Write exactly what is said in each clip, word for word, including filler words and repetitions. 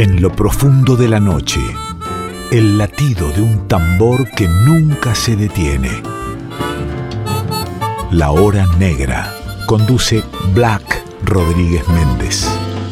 En lo profundo de la noche, el latido de un tambor que nunca se detiene. La Hora Negra. Conduce Black Rodríguez Méndez.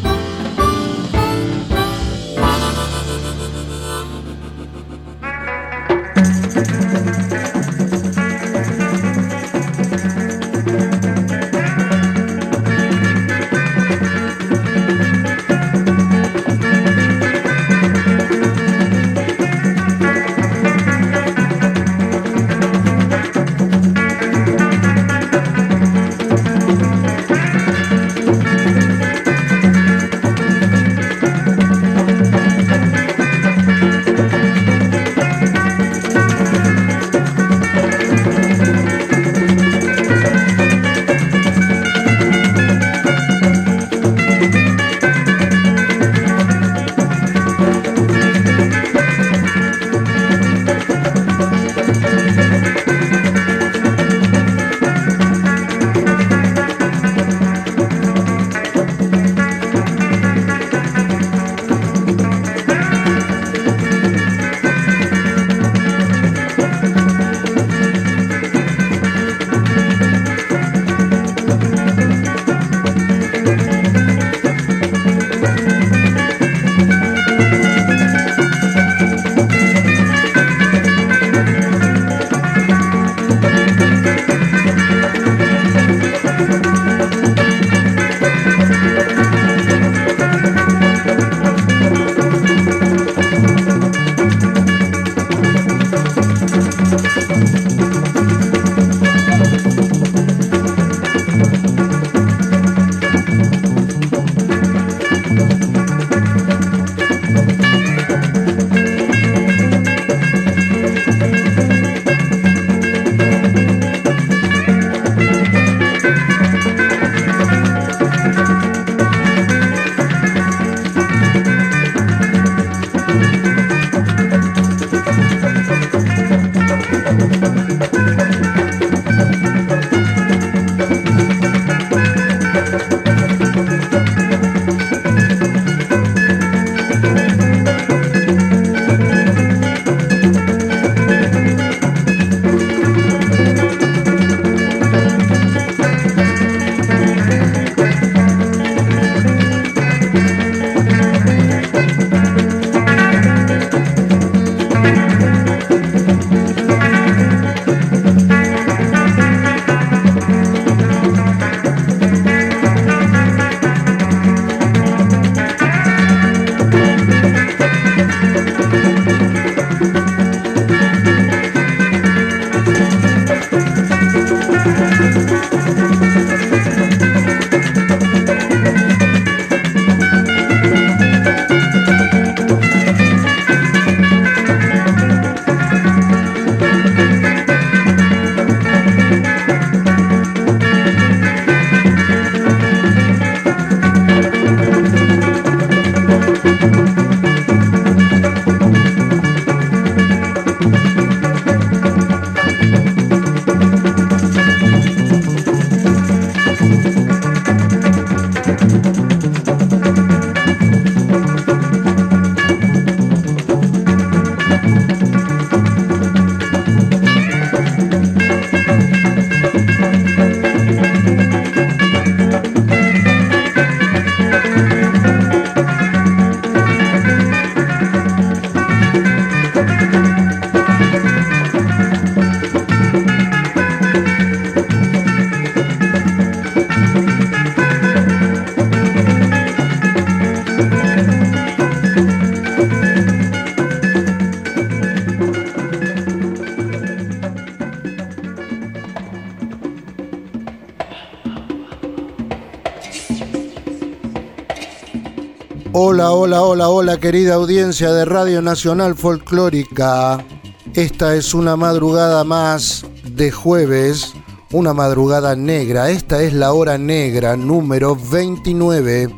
Hola, hola, hola, hola, querida audiencia de Radio Nacional Folclórica. Esta es una madrugada más de jueves, una madrugada negra. Esta es la Hora Negra número veintinueve.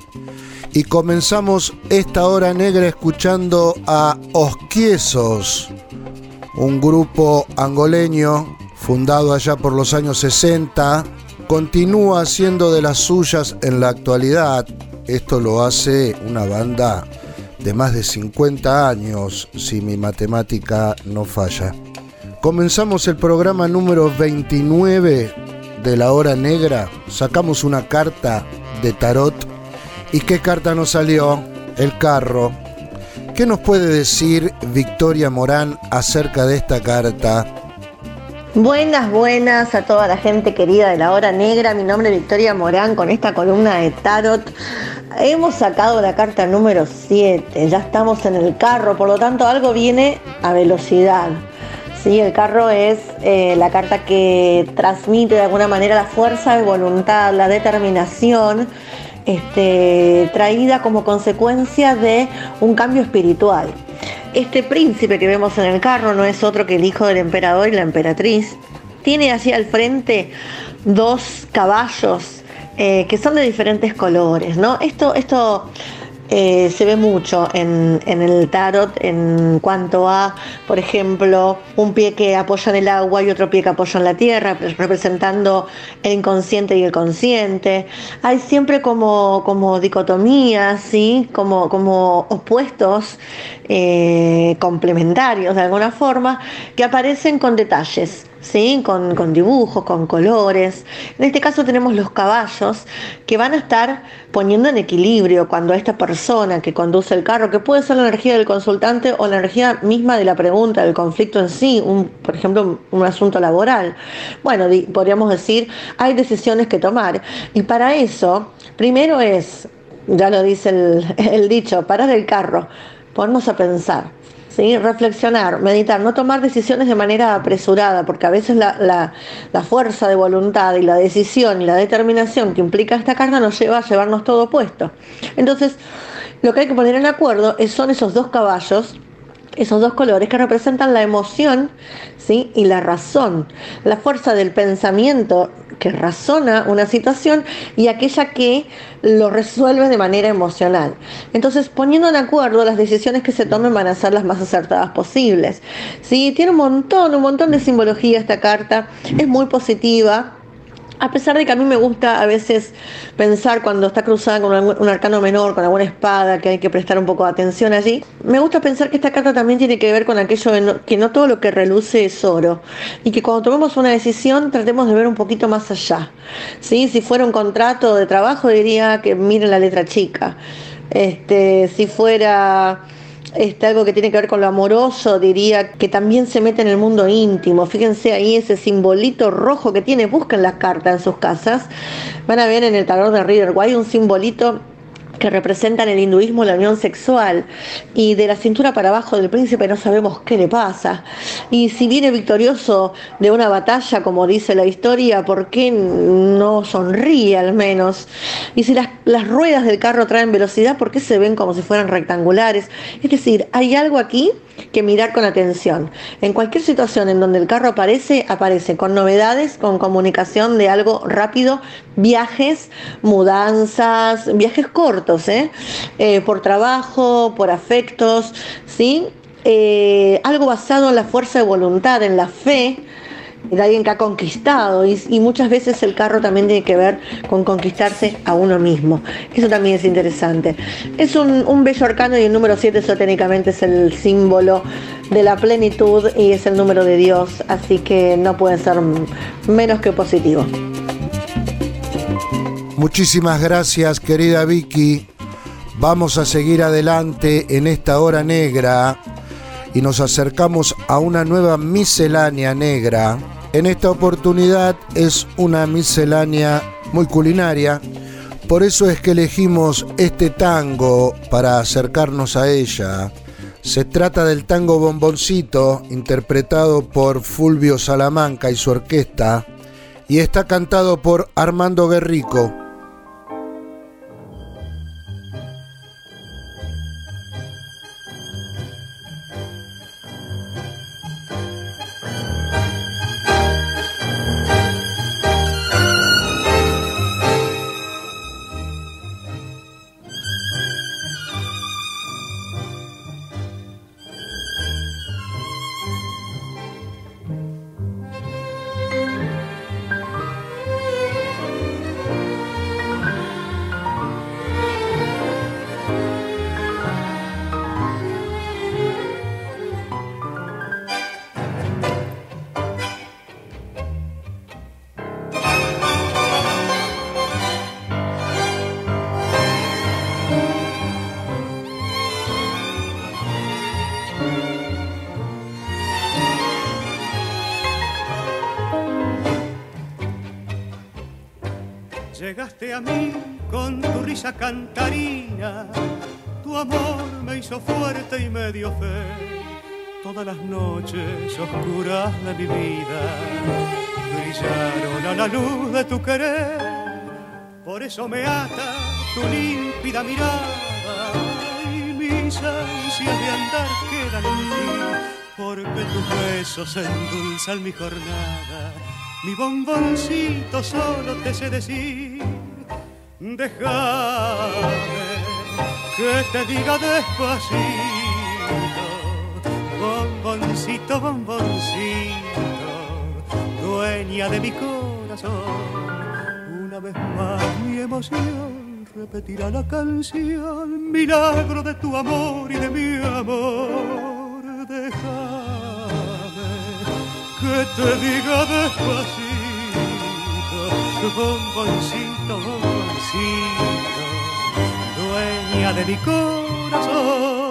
Y comenzamos esta Hora Negra escuchando a Osquiesos, un grupo angoleño fundado allá por los años sesenta. Continúa haciendo de las suyas en la actualidad. Esto lo hace una banda de más de cincuenta años, si mi matemática no falla. Comenzamos el programa número veintinueve de La Hora Negra, sacamos una carta de tarot. ¿Y qué carta nos salió? El carro. ¿Qué nos puede decir Victoria Morán acerca de esta carta? Buenas, buenas a toda la gente querida de La Hora Negra. Mi nombre es Victoria Morán con esta columna de tarot. Hemos sacado la carta número siete, ya estamos en el carro, por lo tanto algo viene a velocidad. Sí, el carro es eh, la carta que transmite de alguna manera la fuerza de voluntad, la determinación, este, traída como consecuencia de un cambio espiritual. Este príncipe que vemos en el carro no es otro que el hijo del emperador y la emperatriz. Tiene allí al frente dos caballos eh, que son de diferentes colores, ¿no? Esto, esto eh, se ve mucho en, en el tarot en cuanto a, por ejemplo, un pie que apoya en el agua y otro pie que apoya en la tierra, representando el inconsciente y el consciente. Hay siempre como, como dicotomías, ¿sí? como, como opuestos eh, complementarios de alguna forma, que aparecen con detalles. ¿Sí? Con, con dibujos, con colores. En este caso tenemos los caballos que van a estar poniendo en equilibrio cuando esta persona que conduce el carro, que puede ser la energía del consultante o la energía misma de la pregunta, del conflicto en sí, un, por ejemplo, un asunto laboral. Bueno, di, podríamos decir, hay decisiones que tomar. Y para eso, primero es, ya lo dice el, el dicho, parar el carro, ponernos a pensar. ¿Sí? Reflexionar, meditar, no tomar decisiones de manera apresurada, porque a veces la, la, la fuerza de voluntad y la decisión y la determinación que implica esta carta nos lleva a llevarnos todo puesto. Entonces, lo que hay que poner en acuerdo es, son esos dos caballos, esos dos colores que representan la emoción, ¿sí? Y la razón, la fuerza del pensamiento que razona una situación y aquella que lo resuelve de manera emocional. Entonces, poniendo en acuerdo, las decisiones que se tomen van a ser las más acertadas posibles. ¿Sí? Tiene un montón, un montón de simbología esta carta, es muy positiva. A pesar de que a mí me gusta a veces pensar cuando está cruzada con un arcano menor, con alguna espada, que hay que prestar un poco de atención allí, me gusta pensar que esta carta también tiene que ver con aquello de no, que no todo lo que reluce es oro, y que cuando tomemos una decisión tratemos de ver un poquito más allá. ¿Sí? Si fuera un contrato de trabajo diría que miren la letra chica. Este, si fuera... Este, algo que tiene que ver con lo amoroso, diría que también se mete en el mundo íntimo. Fíjense ahí ese simbolito rojo que tiene, busquen las cartas en sus casas, van a ver en el tarot de Rider-Waite un simbolito que representan el hinduismo, la unión sexual, y de la cintura para abajo del príncipe no sabemos qué le pasa. Y si viene victorioso de una batalla, como dice la historia, ¿por qué no sonríe al menos? Y si las, las ruedas del carro traen velocidad, ¿por qué se ven como si fueran rectangulares? Es decir, hay algo aquí que mirar con atención. En cualquier situación en donde el carro aparece, aparece con novedades, con comunicación de algo rápido, viajes, mudanzas, viajes cortos, ¿eh? Eh, por trabajo, por afectos, ¿sí? Eh, algo basado en la fuerza de voluntad, en la fe de alguien que ha conquistado, y, y muchas veces el carro también tiene que ver con conquistarse a uno mismo. Eso también es interesante. Es un, un bello arcano, y el número siete esotéricamente es el símbolo de la plenitud y es el número de Dios, así que no puede ser menos que positivo. Muchísimas gracias, querida Vicky. Vamos a seguir adelante en esta hora negra y nos acercamos a una nueva miscelánea negra. En esta oportunidad es una miscelánea muy culinaria, por eso es que elegimos este tango para acercarnos a ella. Se trata del tango Bomboncito, interpretado por Fulvio Salamanca y su orquesta, y está cantado por Armando Guerrico. a mí con tu risa cantarina, tu amor me hizo fuerte y me dio fe. Todas las noches oscuras de mi vida brillaron a la luz de tu querer. Por eso me ata tu límpida mirada y mis ansias de andar quedan en ti, porque tus besos endulzan mi jornada. Mi bomboncito solo te sé decir, déjame que te diga despacito, bomboncito, bomboncito, dueña de mi corazón. Una vez más mi emoción repetirá la canción, milagro de tu amor y de mi amor. Déjame que te diga despacito, bomboncito, bomboncito, dueña de mi corazón.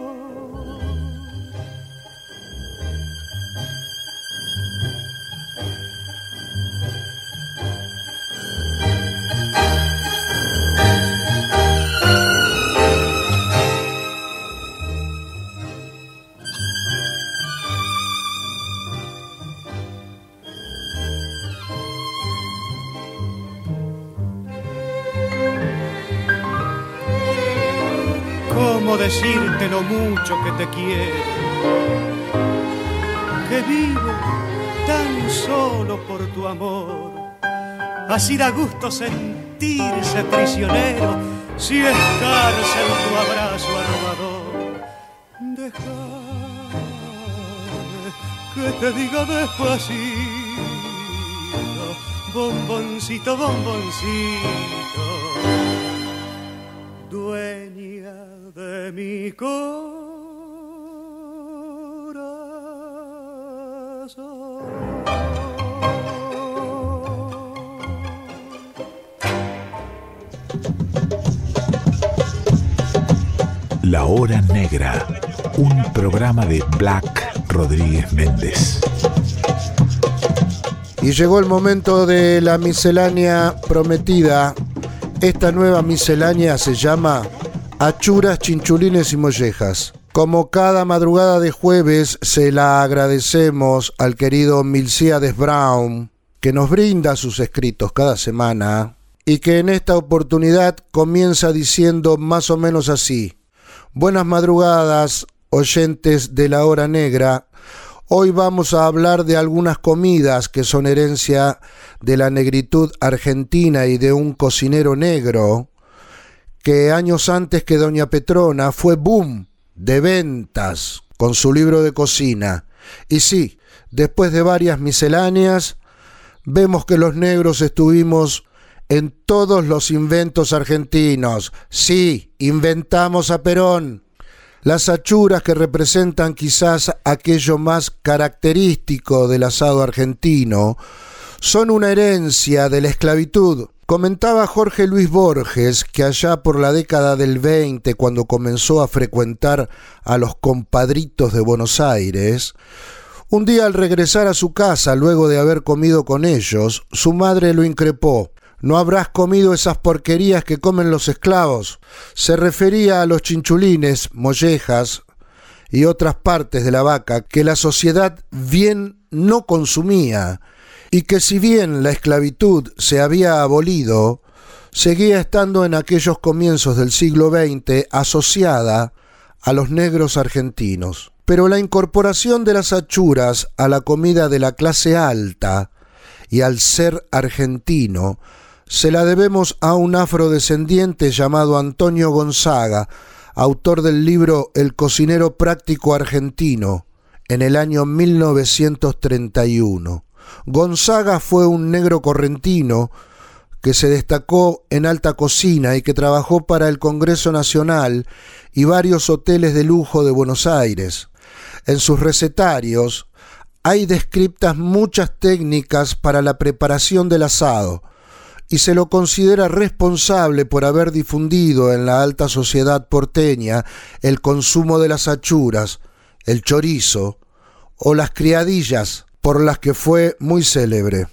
¿Cómo decirte lo mucho que te quiero? Que vivo tan solo por tu amor. Así da gusto sentirse prisionero, si es cárcel tu abrazo arrobador. Déjame que te diga despacito, bomboncito, bomboncito, dueña de mi corazón. La Hora Negra, un programa de Black Rodríguez Méndez. Y llegó el momento de la miscelánea prometida. Esta nueva miscelánea se llama Achuras, Chinchulines y Mollejas. Como cada madrugada de jueves, se la agradecemos al querido Milcíades Brown, que nos brinda sus escritos cada semana y que en esta oportunidad comienza diciendo más o menos así: buenas madrugadas, oyentes de la Hora Negra. Hoy vamos a hablar de algunas comidas que son herencia de la negritud argentina y de un cocinero negro que años antes que Doña Petrona fue boom de ventas con su libro de cocina. Y sí, después de varias misceláneas, vemos que los negros estuvimos en todos los inventos argentinos. Sí, inventamos a Perón. Las achuras, que representan quizás aquello más característico del asado argentino, son una herencia de la esclavitud. Comentaba Jorge Luis Borges que allá por la década del veinte, cuando comenzó a frecuentar a los compadritos de Buenos Aires, un día al regresar a su casa luego de haber comido con ellos, su madre lo increpó: ¿no habrás comido esas porquerías que comen los esclavos? Se refería a los chinchulines, mollejas y otras partes de la vaca que la sociedad bien no consumía, y que si bien la esclavitud se había abolido, seguía estando en aquellos comienzos del siglo veinte asociada a los negros argentinos. Pero la incorporación de las achuras a la comida de la clase alta y al ser argentino se la debemos a un afrodescendiente llamado Antonio Gonzaga, autor del libro El cocinero práctico argentino, en el año mil novecientos treinta y uno. Gonzaga fue un negro correntino que se destacó en alta cocina y que trabajó para el Congreso Nacional y varios hoteles de lujo de Buenos Aires. En sus recetarios hay descriptas muchas técnicas para la preparación del asado, y se lo considera responsable por haber difundido en la alta sociedad porteña el consumo de las achuras, el chorizo o las criadillas, por las que fue muy célebre.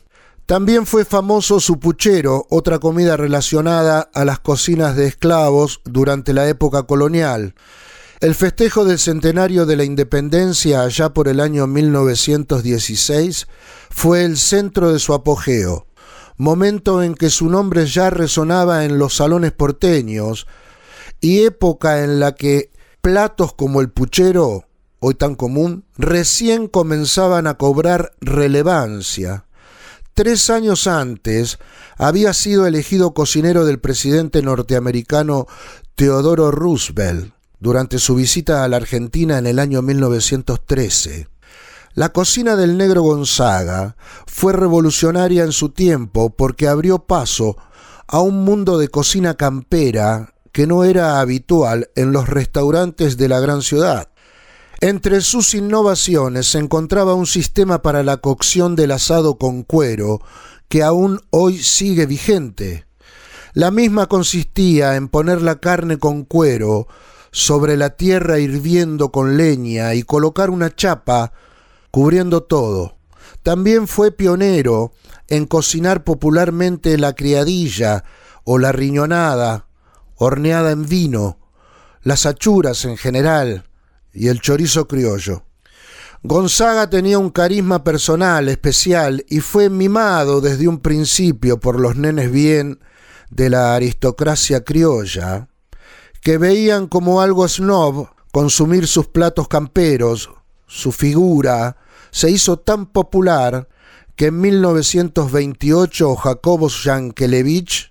También fue famoso su puchero, otra comida relacionada a las cocinas de esclavos durante la época colonial. El festejo del centenario de la independencia allá por el año mil novecientos dieciséis fue el centro de su apogeo, momento en que su nombre ya resonaba en los salones porteños y época en la que platos como el puchero, hoy tan común, recién comenzaban a cobrar relevancia. Tres años antes había sido elegido cocinero del presidente norteamericano Theodore Roosevelt durante su visita a la Argentina en el año mil novecientos trece. La cocina del Negro Gonzaga fue revolucionaria en su tiempo porque abrió paso a un mundo de cocina campera que no era habitual en los restaurantes de la gran ciudad. Entre sus innovaciones se encontraba un sistema para la cocción del asado con cuero que aún hoy sigue vigente. La misma consistía en poner la carne con cuero sobre la tierra hirviendo con leña y colocar una chapa cubriendo todo. También fue pionero en cocinar popularmente la criadilla o la riñonada, horneada en vino, las achuras en general y el chorizo criollo. Gonzaga tenía un carisma personal especial y fue mimado desde un principio por los nenes bien de la aristocracia criolla, que veían como algo snob consumir sus platos camperos. Su figura se hizo tan popular que en mil novecientos veintiocho Jacobo Yankelevich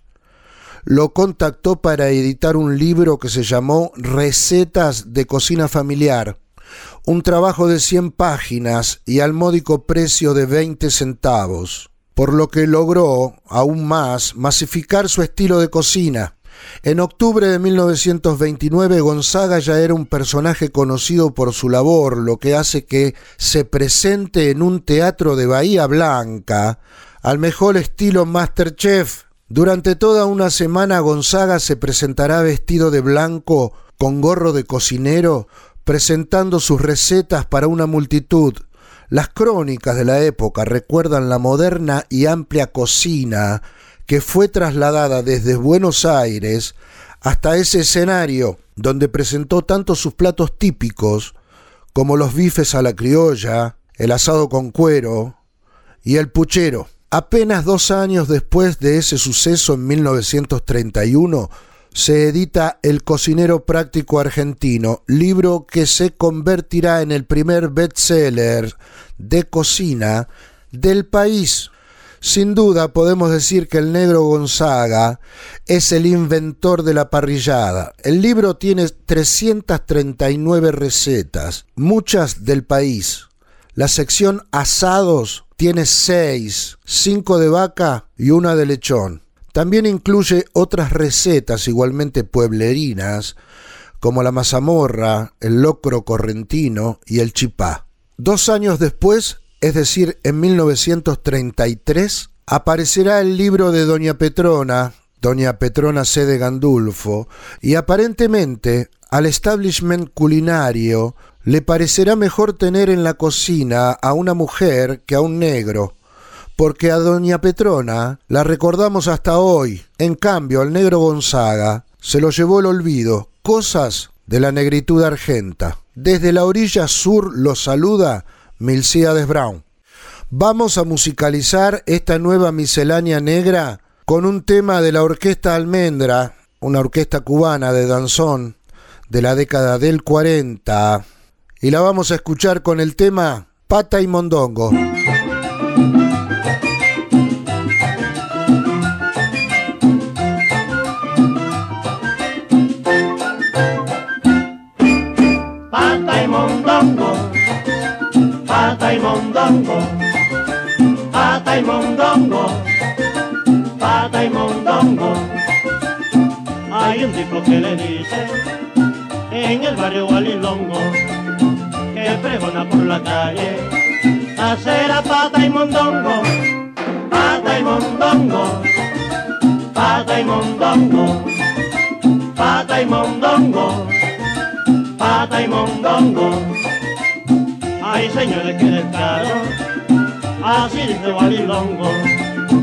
lo contactó para editar un libro que se llamó Recetas de Cocina Familiar, un trabajo de cien páginas y al módico precio de veinte centavos, por lo que logró, aún más, masificar su estilo de cocina. En octubre de mil novecientos veintinueve, Gonzaga ya era un personaje conocido por su labor, lo que hace que se presente en un teatro de Bahía Blanca, al mejor estilo MasterChef. Durante toda una semana Gonzaga se presentará vestido de blanco con gorro de cocinero, presentando sus recetas para una multitud. Las crónicas de la época recuerdan la moderna y amplia cocina que fue trasladada desde Buenos Aires hasta ese escenario, donde presentó tanto sus platos típicos como los bifes a la criolla, el asado con cuero y el puchero. Apenas dos años después de ese suceso, en mil novecientos treinta y uno, se edita El cocinero práctico argentino, libro que se convertirá en el primer bestseller de cocina del país. Sin duda podemos decir que el Negro Gonzaga es el inventor de la parrillada. El libro tiene trescientas treinta y nueve recetas, muchas del país. La sección asados tiene seis, cinco de vaca y una de lechón. También incluye otras recetas igualmente pueblerinas, como la mazamorra, el locro correntino y el chipá. Dos años después, es decir, en mil novecientos treinta y tres, aparecerá el libro de Doña Petrona, Doña Petrona C. de Gandulfo, y aparentemente al establishment culinario le parecerá mejor tener en la cocina a una mujer que a un negro, porque a Doña Petrona la recordamos hasta hoy. En cambio, al Negro Gonzaga se lo llevó el olvido, cosas de la negritud argenta. Desde la orilla sur lo saluda Milcíades Brown. Vamos a musicalizar esta nueva miscelánea negra con un tema de la Orquesta Almendra, una orquesta cubana de danzón de la década del cuarenta, y la vamos a escuchar con el tema Pata y Mondongo. Pata y mondongo, pata y mondongo, pata y mondongo, pata y mondongo. Hay un tipo que le dice en el barrio Gualilongo, que pregona por la calle, hacer a pata y mondongo, pata y mondongo, pata y mondongo, pata y mondongo, pata y mondongo. Ay, señores, que descaro, así dice Gualilongo,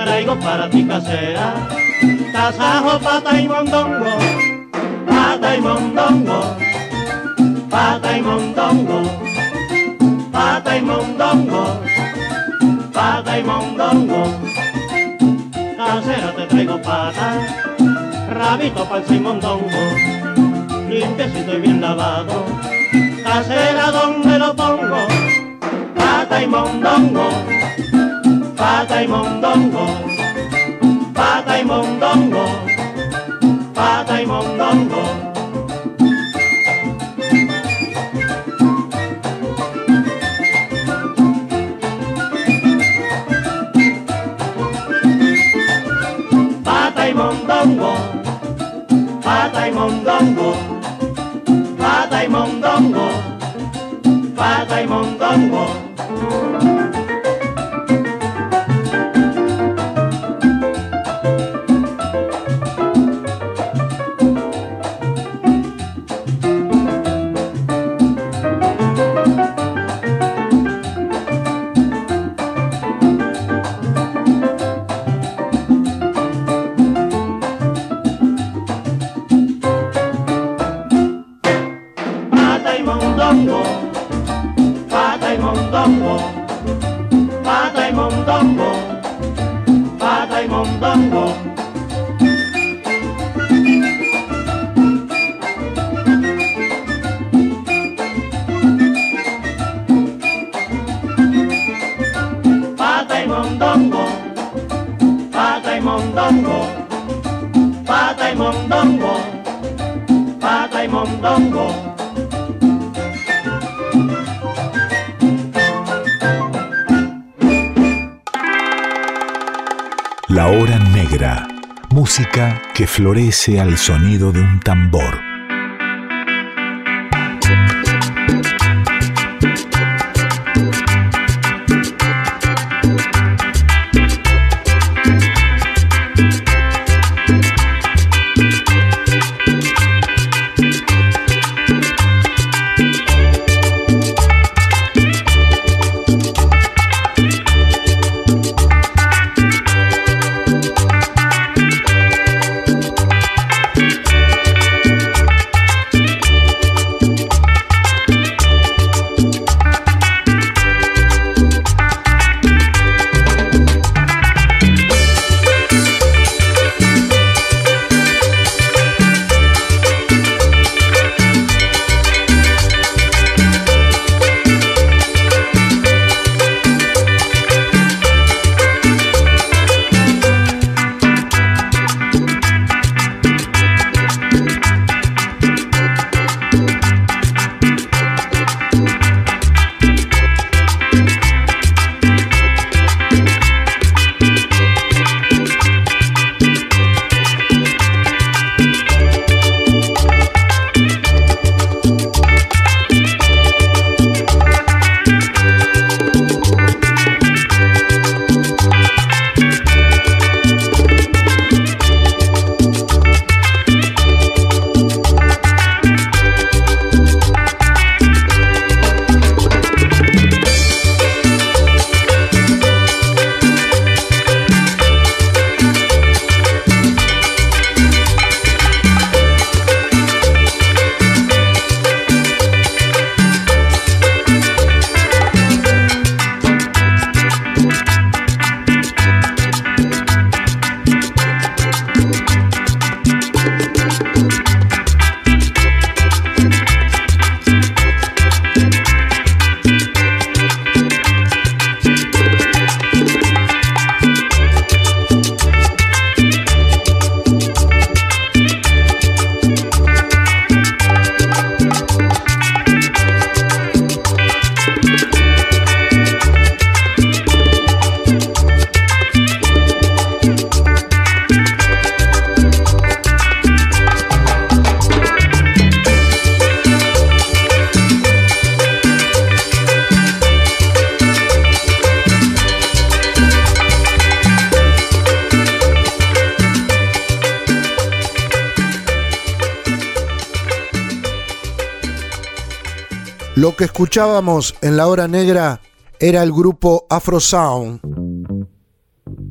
traigo para ti casera, tasajo, pata y mondongo, pata y mondongo, pata y mondongo, pata y mondongo, pata y mondongo. Casera te traigo pata, rabito, panza y mondongo, limpiecito y bien lavado. Casera, ¿dónde lo pongo? Pata y mondongo, pata y mondongo, pata y mondongo, pata y mondongo. Pata y mondongo, pata y mondongo, pata y mondongo, pata y mondongo. La Hora Negra, música que florece al sonido de un tambor. Lo que escuchábamos en La Hora Negra era el grupo Afro Sound,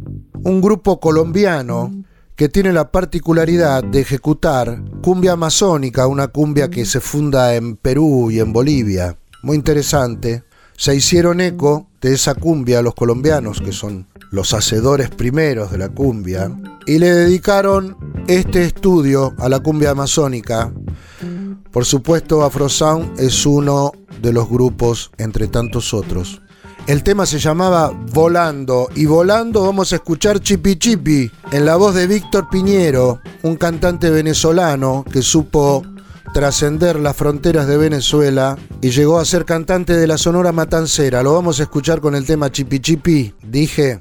un grupo colombiano que tiene la particularidad de ejecutar cumbia amazónica, una cumbia que se funda en Perú y en Bolivia. Muy interesante. Se hicieron eco de esa cumbia los colombianos, que son los hacedores primeros de la cumbia, y le dedicaron este estudio a la cumbia amazónica. Por supuesto, Afrosound es uno de los grupos entre tantos otros. El tema se llamaba Volando, y volando vamos a escuchar Chipi Chipi en la voz de Víctor Piñero, un cantante venezolano que supo trascender las fronteras de Venezuela y llegó a ser cantante de la Sonora Matancera. Lo vamos a escuchar con el tema Chipi Chipi. Dije...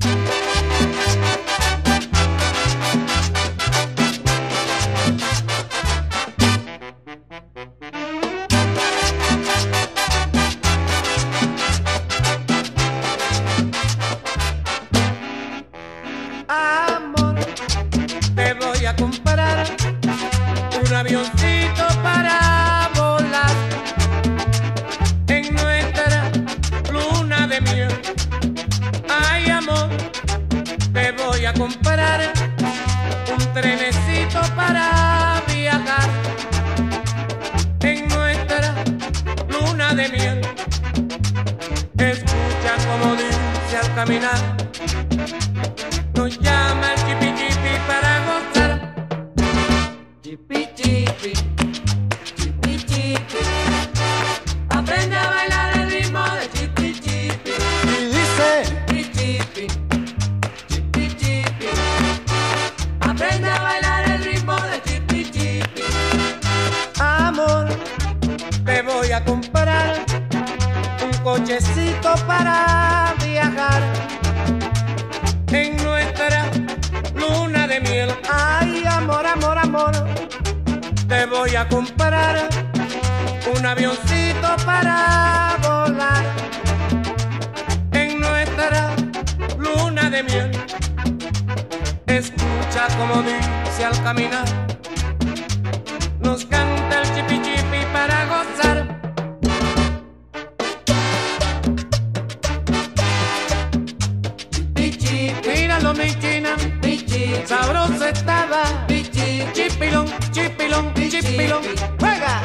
Caminar, nos llama el chipi chipi para gozar. Chipi chipi, chipi chipi, aprende a bailar el ritmo de chipi chipi. Y dice chipi chipi, chipi chipi, aprende a bailar el ritmo de chipi chipi. Amor, te voy a comprar un cochecito para viajar en nuestra luna de miel. Ay, amor, amor, amor, te voy a comprar un avioncito para volar en nuestra luna de miel. Escucha como dice al caminar, nos canta el chipi chipi para gozar. Mi china, sabroso estaba, chipilón, chipilón, chipilón, juega.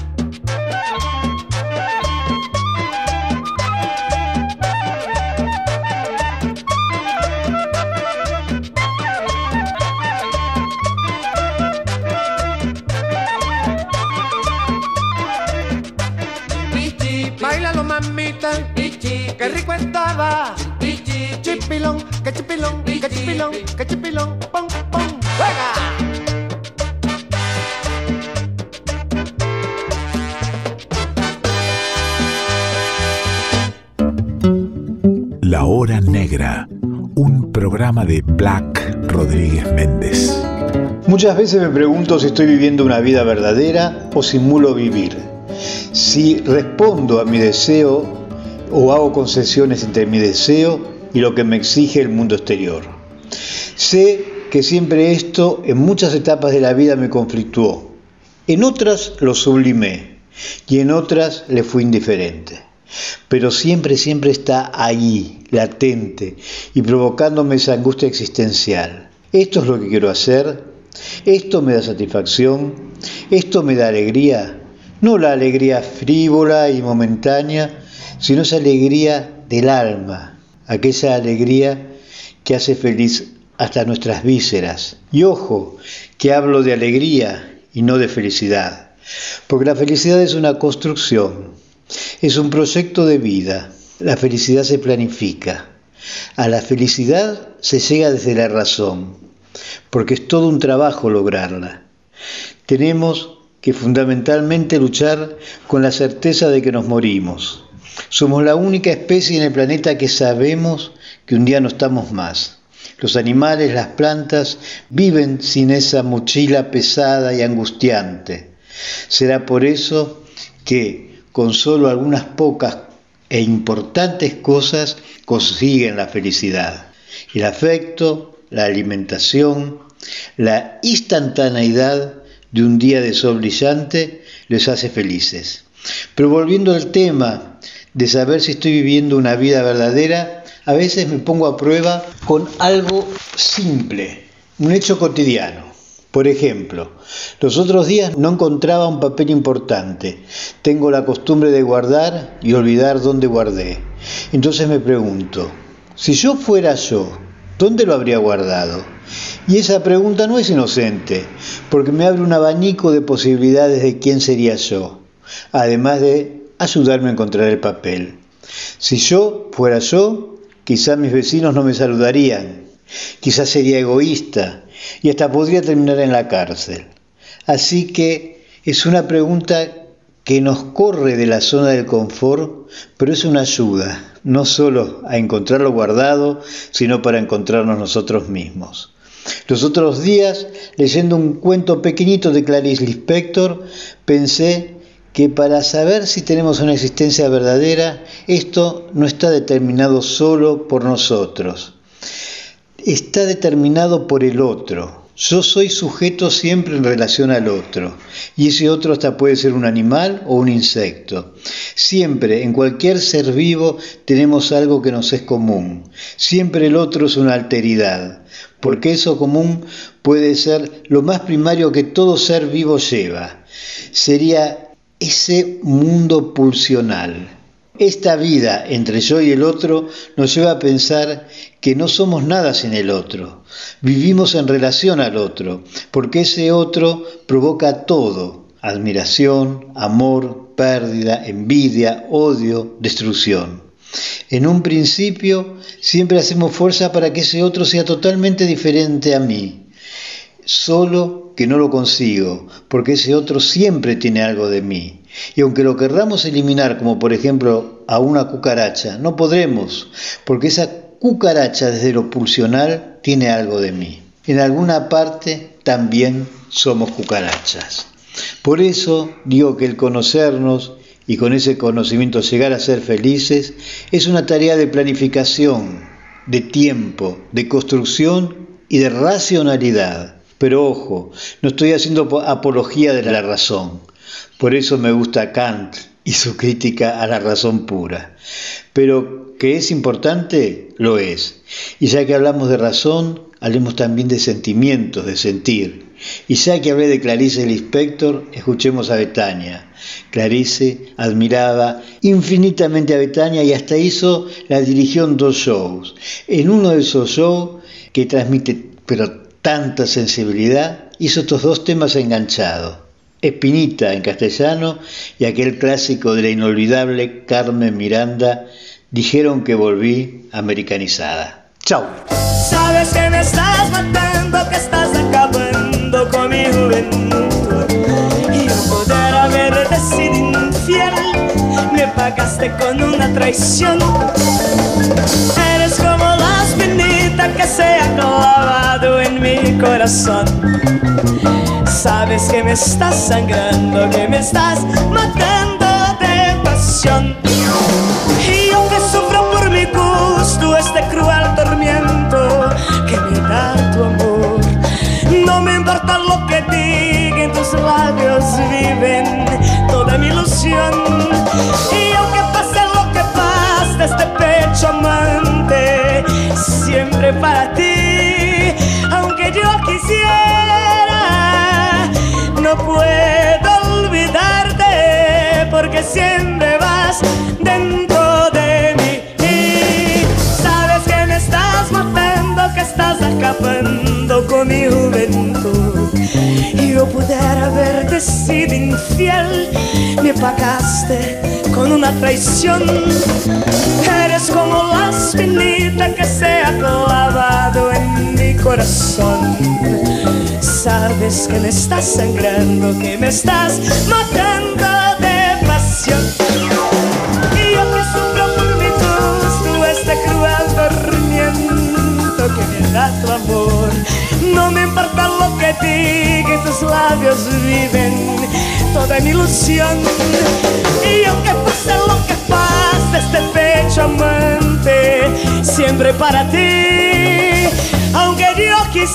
Báilalo, mamita, qué rico estaba. Chipilón, que chipilón, que chipilón, que chipilón, pom, pom, juega. La Hora Negra, un programa de Black Rodríguez Méndez. Muchas veces me pregunto si estoy viviendo una vida verdadera o simulo vivir. Si respondo a mi deseo o hago concesiones entre mi deseo y lo que me exige el mundo exterior. Sé que siempre esto en muchas etapas de la vida me conflictuó. En otras lo sublimé y en otras le fui indiferente. Pero siempre, siempre está ahí, latente y provocándome esa angustia existencial. Esto es lo que quiero hacer, esto me da satisfacción, esto me da alegría, no la alegría frívola y momentánea, sino esa alegría del alma, aquella alegría que hace feliz hasta nuestras vísceras. Y ojo, que hablo de alegría y no de felicidad, porque la felicidad es una construcción, es un proyecto de vida. La felicidad se planifica. A la felicidad se llega desde la razón, porque es todo un trabajo lograrla. Tenemos que fundamentalmente luchar con la certeza de que nos morimos. Somos la única especie en el planeta que sabemos que un día no estamos más. Los animales, las plantas, viven sin esa mochila pesada y angustiante. Será por eso que con solo algunas pocas e importantes cosas consiguen la felicidad. El afecto, la alimentación, la instantaneidad de un día de sol brillante les hace felices. Pero volviendo al tema de saber si estoy viviendo una vida verdadera, a veces me pongo a prueba con algo simple, un hecho cotidiano. Por ejemplo, los otros días no encontraba un papel importante. Tengo la costumbre de guardar y olvidar dónde guardé. Entonces me pregunto, si yo fuera yo, ¿dónde lo habría guardado? Y esa pregunta no es inocente, porque me abre un abanico de posibilidades de quién sería yo, además de ayudarme a encontrar el papel. Si yo fuera yo, quizás mis vecinos no me saludarían, quizás sería egoísta y hasta podría terminar en la cárcel. Así que es una pregunta que nos corre de la zona del confort, pero es una ayuda, no solo a encontrar lo guardado, sino para encontrarnos nosotros mismos. Los otros días, leyendo un cuento pequeñito de Clarice Lispector, pensé que para saber si tenemos una existencia verdadera, esto no está determinado solo por nosotros, está determinado por el otro. Yo soy sujeto siempre en relación al otro, y ese otro hasta puede ser un animal o un insecto. Siempre, en cualquier ser vivo, tenemos algo que nos es común. Siempre el otro es una alteridad, porque eso común puede ser lo más primario que todo ser vivo lleva. Sería ese mundo pulsional. Esta vida entre yo y el otro nos lleva a pensar que no somos nada sin el otro. Vivimos en relación al otro, porque ese otro provoca todo: admiración, amor, pérdida, envidia, odio, destrucción. En un principio siempre hacemos fuerza para que ese otro sea totalmente diferente a mí, solo que no lo consigo, porque ese otro siempre tiene algo de mí. Y aunque lo querramos eliminar, como por ejemplo a una cucaracha, no podremos, porque esa cucaracha desde lo pulsional tiene algo de mí. En alguna parte también somos cucarachas. Por eso digo que el conocernos y con ese conocimiento llegar a ser felices es una tarea de planificación, de tiempo, de construcción y de racionalidad. Pero ojo, no estoy haciendo apología de la razón. Por eso me gusta Kant y su crítica a la razón pura. Pero que es importante, lo es. Y ya que hablamos de razón, hablemos también de sentimientos, de sentir. Y ya que hablé de Clarice Lispector, escuchemos a Betania. Clarice admiraba infinitamente a Betania y hasta hizo, la dirigió en dos shows. En uno de esos shows, que transmite pero tanta sensibilidad, hizo estos dos temas enganchados: Espinita en castellano y aquel clásico de la inolvidable Carmen Miranda, Dijeron que volví americanizada. Chao. Sabes que me estás matando, que estás acabando con mi juventud. Y yo poder haberte sido infiel, me pagaste con una traición. Eres como la espinita que se ha clavado en mi corazón. Sabes que me estás sangrando, que me estás matando de pasión. Y yo que sufro por mi gusto este cruel tormento que me da tu amor. No me importa lo que diga, en tus labios viven toda mi ilusión. Y aunque pase lo que pase, este pecho amante siempre para ti. Aunque yo quisiera, no puedo olvidarte, porque siempre vas dentro de mí. Y sabes que me estás matando, que estás acabando con mi juventud. Y yo pudiera haberte sido infiel, me pagaste con una traición. Eres como la espinita que se ha clavado en mi corazón. Sabes que me estás sangrando, que me estás matando de pasión. Y yo que sufro por mi gusto este cruel tormento que me da tu amor. No me importa lo que diga, en tus labios viven toda mi ilusión. Y aunque pase lo que pase, este pecho amante siempre para ti. Aunque yo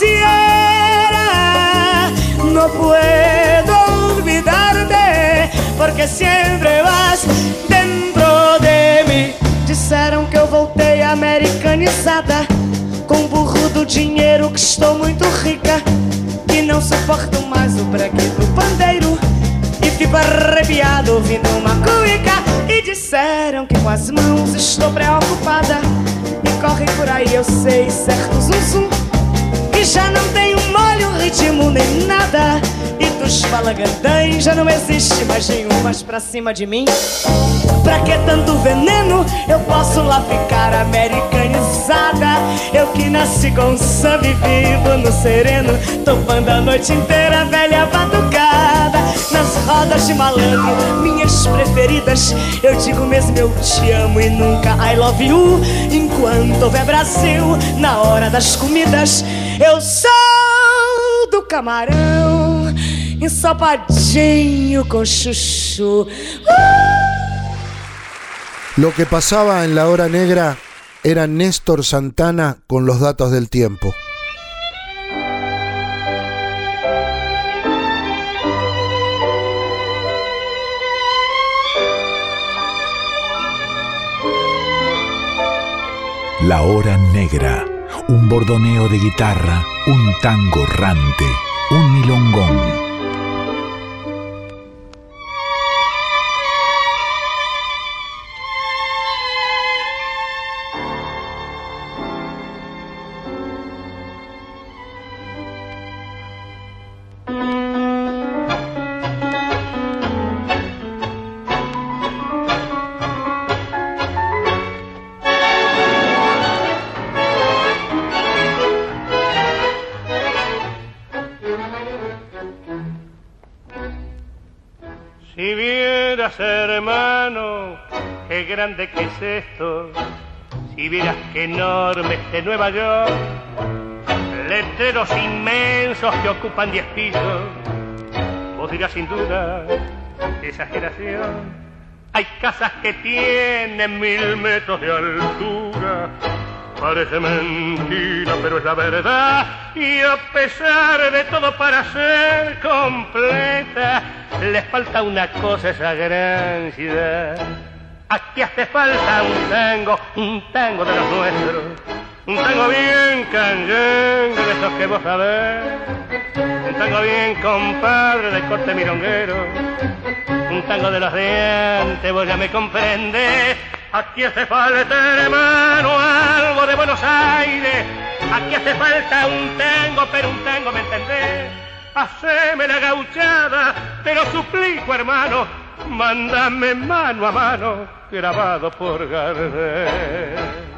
quisiera, no puedo olvidarte, porque siempre vas dentro de mí. Disseram que eu voltei a americanizada, com burro do dinheiro que estou muito rica, que não suporto mais o breque do pandeiro e fico arrepiado ouvindo uma cuica. E disseram que com as mãos estou preocupada, e correm por aí, eu sei, certo zum zum, que já não tem um molho, ritmo nem nada, e dos balagandãs já não existe mais nenhum mais pra cima de mim. Pra que tanto veneno? Eu posso lá ficar americanizada, eu que nasci com samba e vivo no sereno, topando a noite inteira velha batucada, nas rodas de malandro, minhas preferidas, eu digo mesmo eu te amo e nunca I love you. Enquanto houver Brasil, na hora das comidas, eu sou do camarão ensopadinho con chuchu. ¡Uh! Lo que pasaba en la hora negra era Néstor Santana con los datos del tiempo. La hora negra, un bordoneo de guitarra, un tango errante, un milongón. Hermano, qué grande que es esto, si vieras qué enorme es de Nueva York, letreros inmensos que ocupan diez pisos, vos dirás sin duda, exageración, hay casas que tienen mil metros de altura, parece mentira pero es la verdad, y a pesar de todo para ser completa, les falta una cosa, esa gran ciudad. Aquí hace falta un tango, un tango de los nuestros, un tango bien canyengue de esos que vos sabés, un tango bien compadre de corte milonguero, un tango de los de antes, vos ya me comprendés. Aquí hace falta, hermano, algo de Buenos Aires, aquí hace falta un tango, pero un tango, ¿me entendés? Haceme la gauchada, te lo suplico, hermano, mándame mano a mano, grabado por Gardel.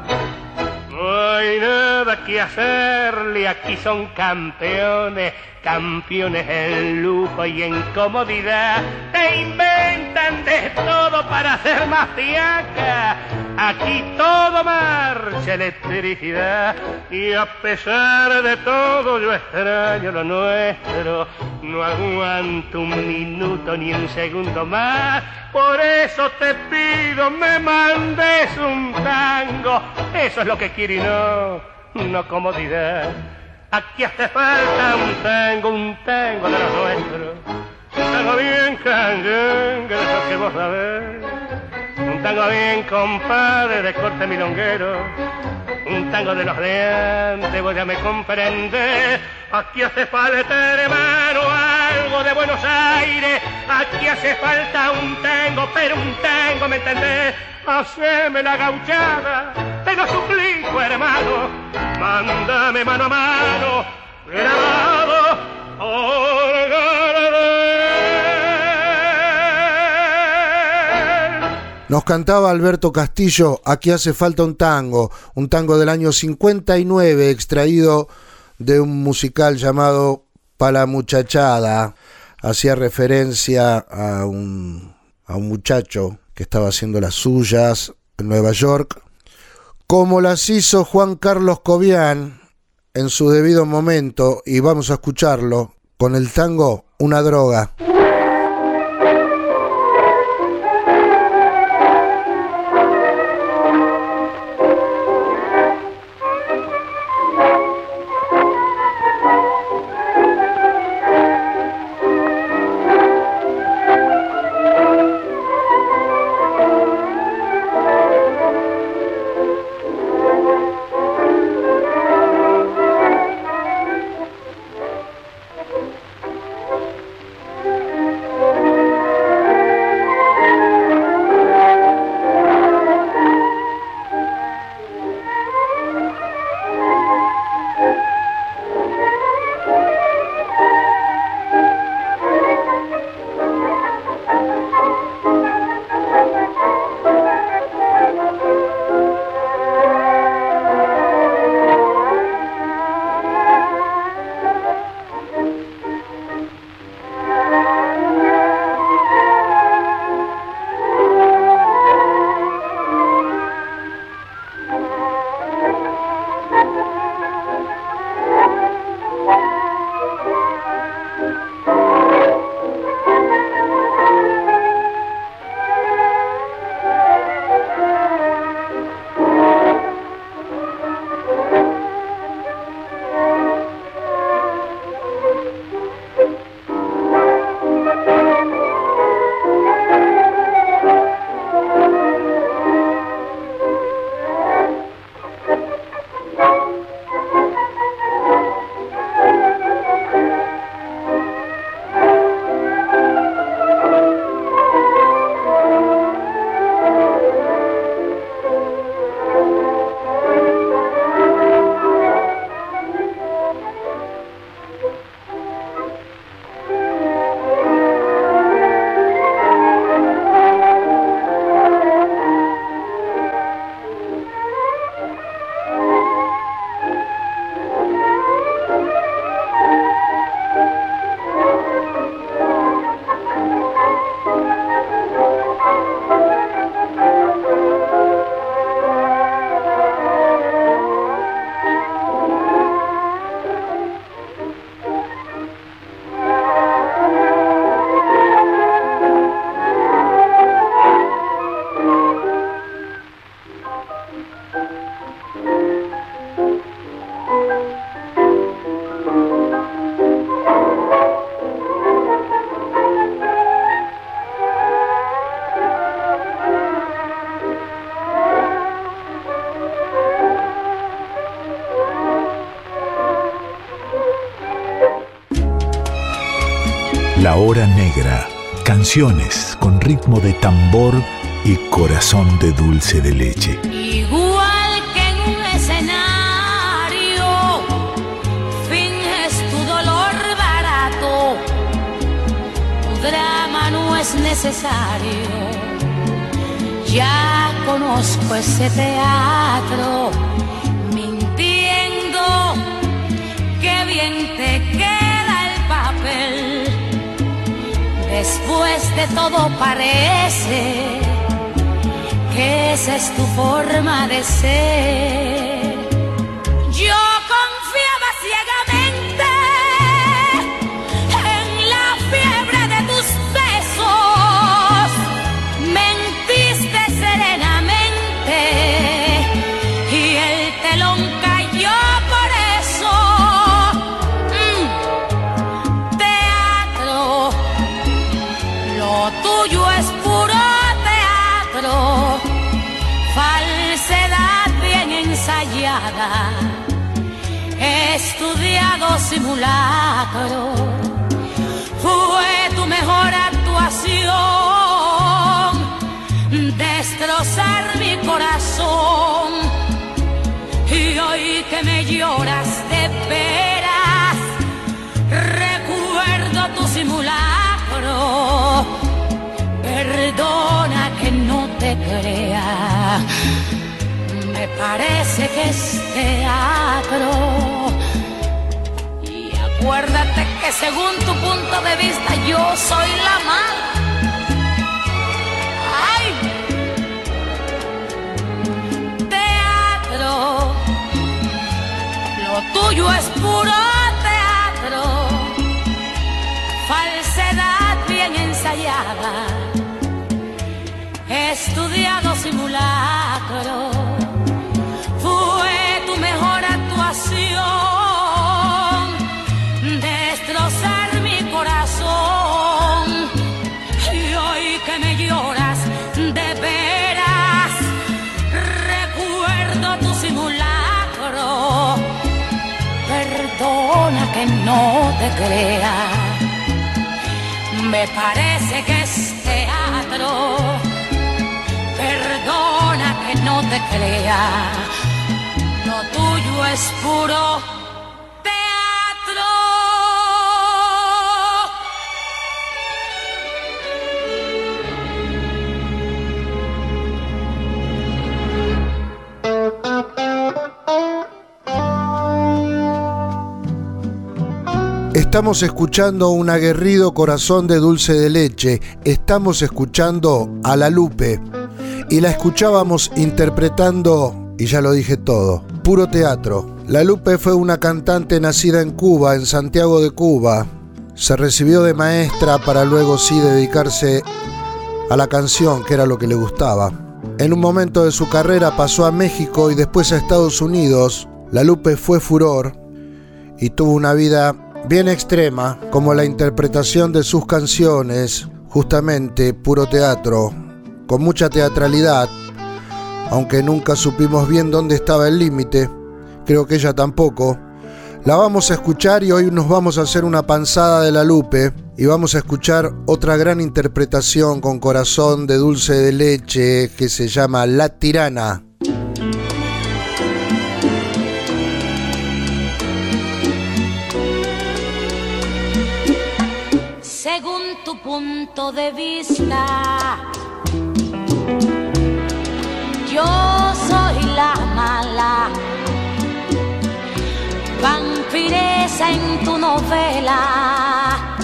No hay nada que hacerle, aquí son campeones, campeones en lujo y en comodidad, te inventan de todo para hacer más fiaca, aquí todo marcha electricidad, y a pesar de todo yo extraño lo nuestro, no aguanto un minuto ni un segundo más, por eso te pido me mandes un tango, eso es lo que quiero y no, no comodidad. Aquí hace falta un tango, un tango de los nuestros, un tango bien canyengue de esos que vos sabés, un tango bien compadre de corte milonguero, un tango de los de antes, vos ya me comprendés. Aquí hace falta, hermano, algo de Buenos Aires, aquí hace falta un tango, pero un tango, ¿me entendés? Haceme la gauchada, te lo suplico, hermano, mándame mano a mano, grabado por Gardel. Nos cantaba Alberto Castillo, aquí hace falta un tango, un tango del año cincuenta y nueve, extraído de un musical llamado Pa' la muchachada. Hacía referencia a un, a un muchacho que estaba haciendo las suyas en Nueva York, como las hizo Juan Carlos Cobian en su debido momento, y vamos a escucharlo con el tango Una droga. La Hora Negra. Canciones con ritmo de tambor y corazón de dulce de leche. Igual que en un escenario, finges tu dolor barato. Tu drama no es necesario. Ya conozco ese teatro. Mintiendo, qué bien te queda el papel. Después de todo parece que esa es tu forma de ser. Yo confiaba ciegamente en la fiebre de tus besos. Mentiste serenamente y el telón cayó por eso. Mm. Teatro, lo tuyo es puro teatro. Falsedad bien ensayada, estudiado simulacro. Fue tu mejor actuación, destrozar mi corazón. Y hoy que me lloras de veras, recuerdo tu simulacro. Perdona que no te crea, me parece que es teatro. Y acuérdate que según tu punto de vista yo soy la mala. ¡Ay! Teatro, lo tuyo es puro teatro. Falsedad bien ensayada, estudiado simulacro. Fue tu mejor actuación, destrozar mi corazón. Y hoy que me lloras de veras, recuerdo tu simulacro. Perdona que no te crea, me parece que es teatro. Perdona que no te crea, lo tuyo es puro teatro. Estamos escuchando un aguerrido corazón de dulce de leche. Estamos escuchando a La Lupe. Y la escuchábamos interpretando, y ya lo dije todo, puro teatro. La Lupe fue una cantante nacida en Cuba, en Santiago de Cuba. Se recibió de maestra para luego sí dedicarse a la canción, que era lo que le gustaba. En un momento de su carrera pasó a México y después a Estados Unidos. La Lupe fue furor y tuvo una vida bien extrema, como la interpretación de sus canciones, justamente puro teatro, con mucha teatralidad, aunque nunca supimos bien dónde estaba el límite, creo que ella tampoco. La vamos a escuchar y hoy nos vamos a hacer una panzada de La Lupe y vamos a escuchar otra gran interpretación con corazón de dulce de leche que se llama La Tirana. Según tu punto de vista, yo soy la mala, vampiresa en tu novela,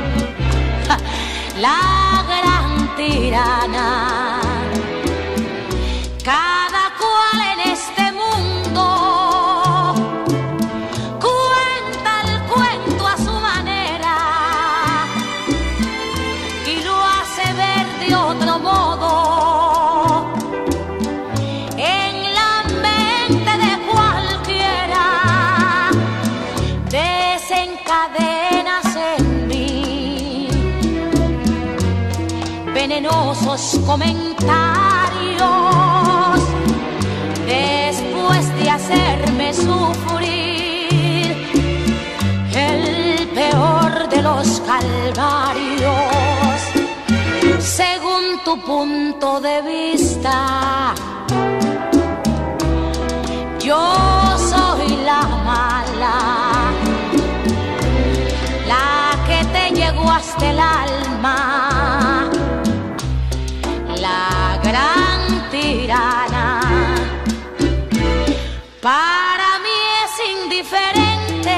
la gran tirana. Cada cual en este mundo cuenta el cuento a su manera y lo hace ver de otro modo. En la mente de cualquiera desencadenas en mí venenosos comentarios después de hacerme sufrir el peor peor de los calvarios. Según tu punto de vista, yo soy la mala, la que te llegó hasta el alma, la gran tirana. Para mí es indiferente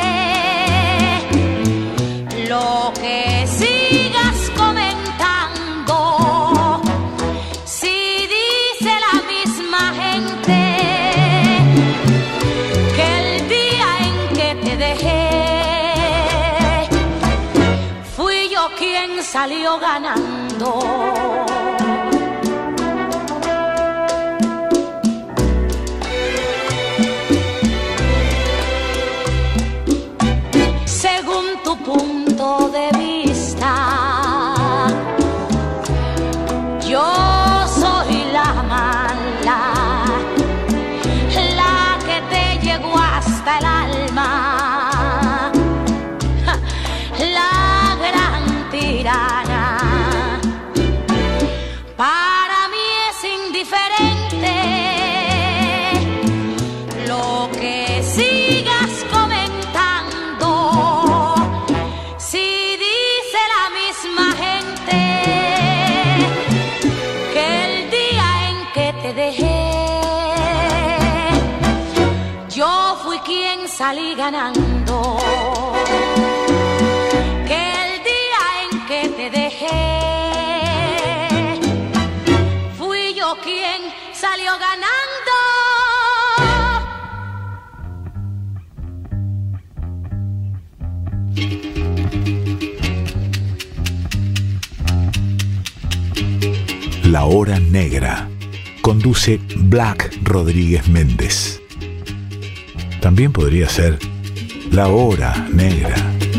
lo que sigas comentando, si dice la misma gente que el día en que te dejé fui yo quien salió ganando. Según tu punto de vista, yo soy la mala, la que te llegó hasta el alma, la gran tirana. Para mí es indiferente lo que sigas comentando, si dice la misma gente que el día en que te dejé yo fui quien salí ganando, que el día en que te dejé fui yo quien salió ganando. La Hora Negra. Conduce Black Rodríguez Méndez. También podría ser La Hora Negra.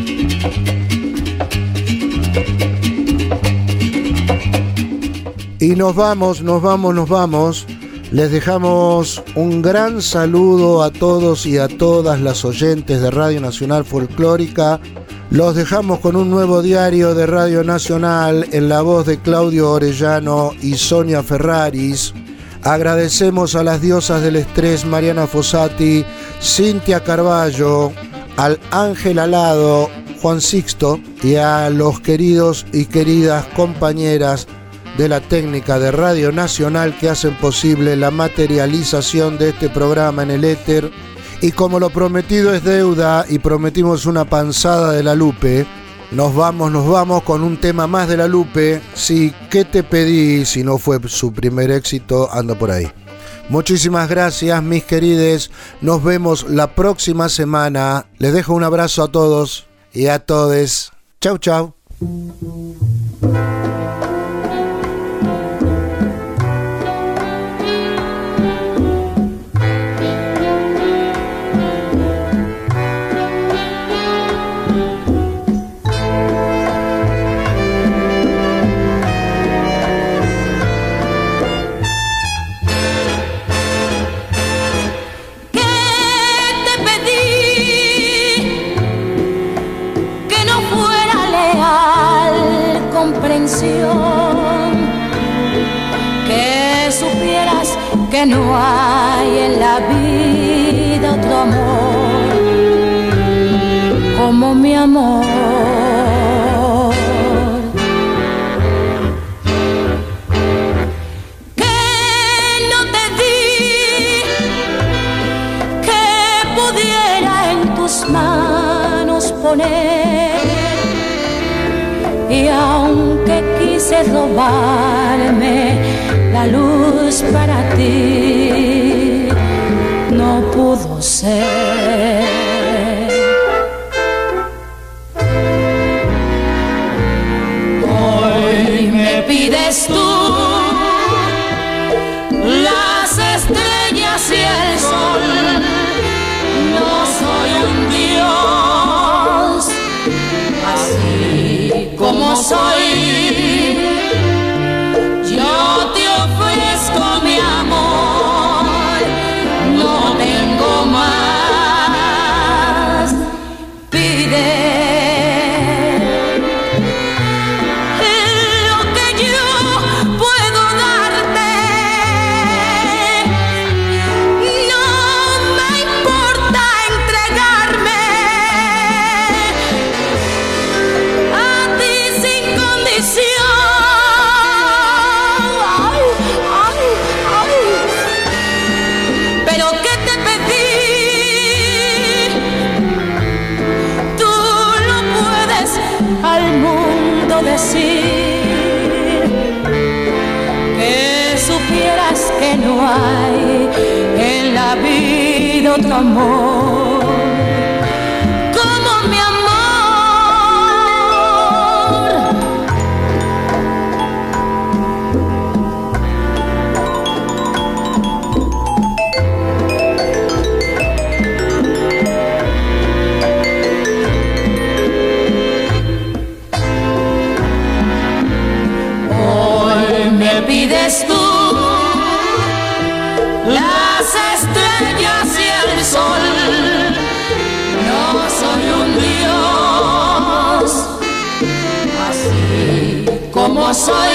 Y nos vamos, nos vamos, nos vamos. Les dejamos un gran saludo a todos y a todas las oyentes de Radio Nacional Folclórica. Los dejamos con un nuevo diario de Radio Nacional en la voz de Claudio Orellano y Sonia Ferraris. Agradecemos a las diosas del estrés Mariana Fossati, Cintia Carballo, al Ángel Alado, Juan Sixto, y a los queridos y queridas compañeras de la técnica de Radio Nacional que hacen posible la materialización de este programa en el éter. Y como lo prometido es deuda y prometimos una panzada de la Lupe, nos vamos, nos vamos con un tema más de la Lupe. Sí, ¿qué te pedí? Si no fue su primer éxito, anda por ahí. Muchísimas gracias, mis querides. Nos vemos la próxima semana. Les dejo un abrazo a todos y a todes. Chau, chau. Que supieras que no hay en la vida otro amor como mi amor. Que no te di, que pudiera en tus manos poner. Y aunque quise robarme la luz para ti, no pudo ser. Hoy me pides tú las estrellas y el sol. No soy un dios, así como soy, yo te ofrezco mi amor, no tengo más, pide. que no hay en la vida otro amor como mi amor. Hoy me pides tú las estrellas y el sol. No soy un dios, así como soy.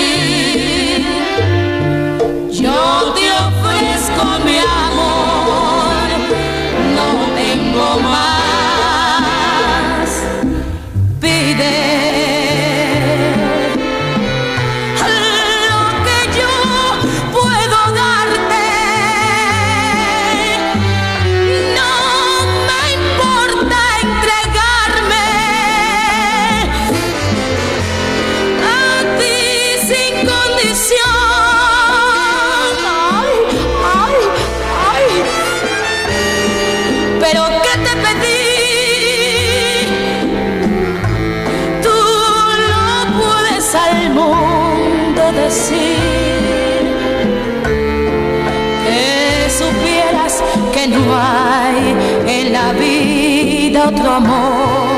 Yo te ofrezco mi amor, no tengo más. Pide lo que yo puedo darte. No me importa entregarme a ti sin condición. Ay, ay, ay. Pero ¿qué te pedí? Tú no puedes al mundo decir que supieras que no hay en la vida otro amor